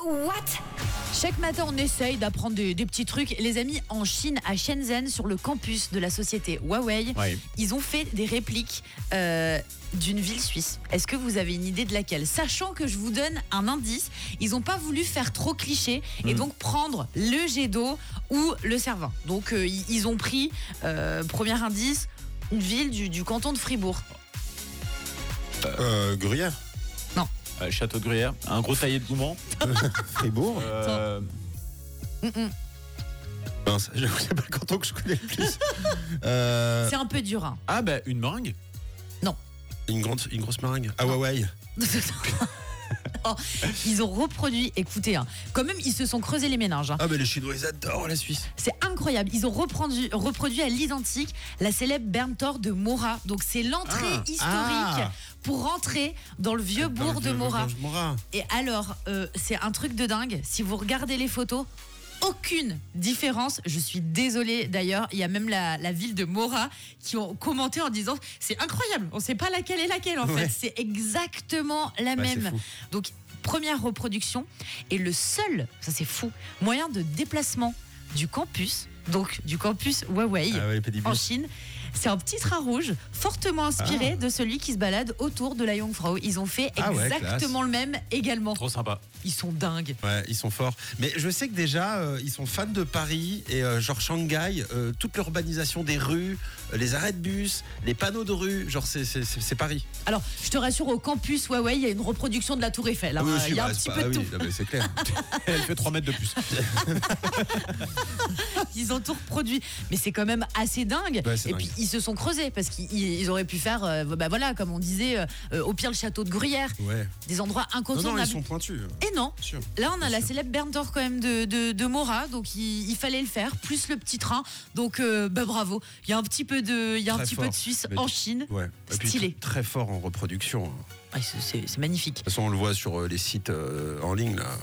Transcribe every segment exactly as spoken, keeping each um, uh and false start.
What? Chaque matin, on essaye d'apprendre des, des petits trucs. Les amis, en Chine, à Shenzhen, sur le campus de la société Huawei, Ouais. ils ont fait des répliques euh, d'une ville suisse. Est-ce que vous avez une idée de laquelle? Sachant que je vous donne un indice, ils n'ont pas voulu faire trop cliché et Mm. donc prendre le jet d'eau ou le Cervin. Donc, euh, ils ils ont pris, euh, premier indice, une ville du, du canton de Fribourg. Euh, Gruyère. Euh, Château de Gruyère, un gros taillé de gourmand. Fribourg. Euh, Mm-mm. Mince, j'avoue, c'est pas le canton que je connais le plus. Euh, C'est un peu dur, hein. ah bah une meringue. une, grande, une grosse meringue. Ah, Huawei. Oh, ils ont reproduit, écoutez, hein, quand même ils se sont creusés les méninges, hein. Ah, mais les Chinois, ils adorent la Suisse. C'est incroyable, ils ont reproduit, reproduit à l'identique la célèbre Berntor de Mora. Donc c'est l'entrée Ah. historique Ah. pour rentrer dans le vieux Dans bourg le de vieux Mora. bourg de Mora. Et alors, euh, c'est un truc de dingue, si vous regardez les photos, aucune différence. Je suis désolée d'ailleurs, il y a même la, la ville de Mora qui ont commenté en disant c'est incroyable, on sait pas laquelle est laquelle en Ouais. fait, c'est exactement la Bah, c'est même. fou. Donc première reproduction et le seul, ça c'est fou, moyen de déplacement du campus, donc du campus Huawei Ah ouais, les en pédibus. Chine, c'est un petit train rouge fortement inspiré de celui qui se balade autour de la Jungfrau. Ils ont fait Ah ouais, exactement le même également. Trop sympa. Ils sont dingues. Ouais, ils sont forts. Mais je sais que déjà, euh, ils sont fans de Paris et euh, genre Shanghai, euh, toute l'urbanisation des rues, euh, les arrêts de bus, les panneaux de rue, genre c'est, c'est, c'est, c'est Paris. Alors, je te rassure, au campus Huawei, il y a une reproduction de la Tour Eiffel, hein. Oui, Il aussi, y a bah, un c'est petit pas- peu ah de oui, tout. non, mais c'est clair. Elle fait trois mètres de plus. Ils ont tout reproduit, mais c'est quand même assez dingue. Ouais, c'est Et dingue. puis ils se sont creusés parce qu'ils ils auraient pu faire, euh, bah voilà, comme on disait, euh, euh, au pire le château de Gruyère, Ouais. des endroits Non, incontournables. non, ils sont pointus. Et non, Sûr. là on a Bien la sûr. célèbre Berntor quand même de, de, de Mora, donc il, il fallait le faire, plus le petit train. Donc euh, bah bravo. Il y a un petit peu de, il y a un Très petit fort. peu de Suisse Mais en tu- Chine. Ouais. Et puis, Stylé. tr- très fort en reproduction. De Ah, c'est- c'est c'est magnifique. toute façon, on le voit sur euh, les sites euh, en ligne là.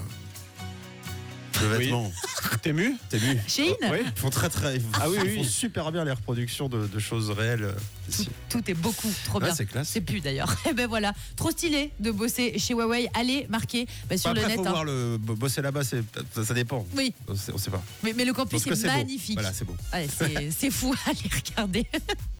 De Oui. vêtements. T'es mu? T'as vu? Shein, Oui. Ils font très très. Ah oui, ils oui. font super bien les reproductions de, de choses réelles. tout, tout est beaucoup trop Ah, bien. c'est classe. C'est plus d'ailleurs. Et ben voilà, trop stylé de bosser chez Huawei. Allez marquer bah, sur Après, le net. faut hein. voir le bo- bosser là-bas, c'est, ça, ça dépend. Oui, On sait, on sait pas. mais, mais le En campus tout cas, est c'est beau. magnifique. Voilà, c'est beau. Ouais, c'est c'est fou, allez regarder.